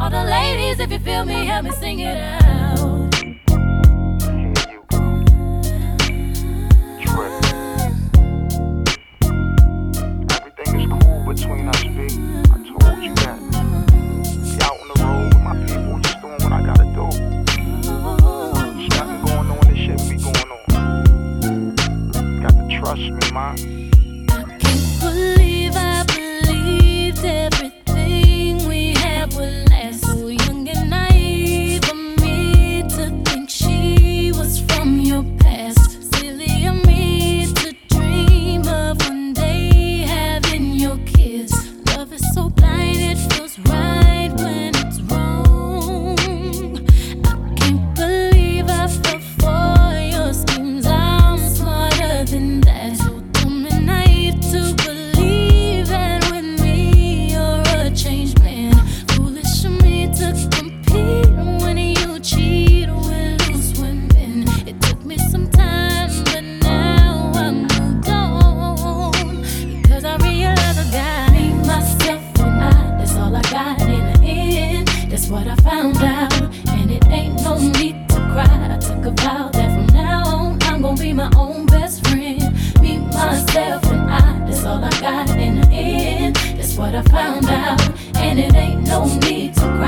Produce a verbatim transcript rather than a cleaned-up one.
All the ladies, if you feel me, help me sing it out. Between us, big, I told you that. Be out on the road with my people, just doing what I gotta do. There's nothing going on, this shit be going on. Got to trust me, man. I can't believe I believed everything we had would last. So young and naive of me to think she was from your past. Silly of me to dream of one day having your kids. Love is so blind, it feels right when it's wrong. I can't believe I fell for your schemes. I'm smarter than that. So dumb and naive to believe that with me you're a changed man. Foolish of me to compete when you cheat with loose women. It took me some time, but now I'm moved on. Because I realize I got me, myself, and I. That's all I got in the end. That's what I found out. And it ain't no need to cry. I took a vow that from now on I'm gonna be my own best friend. Me, myself, and I. That's all I got in the end. That's what I found out. And it ain't no need to cry.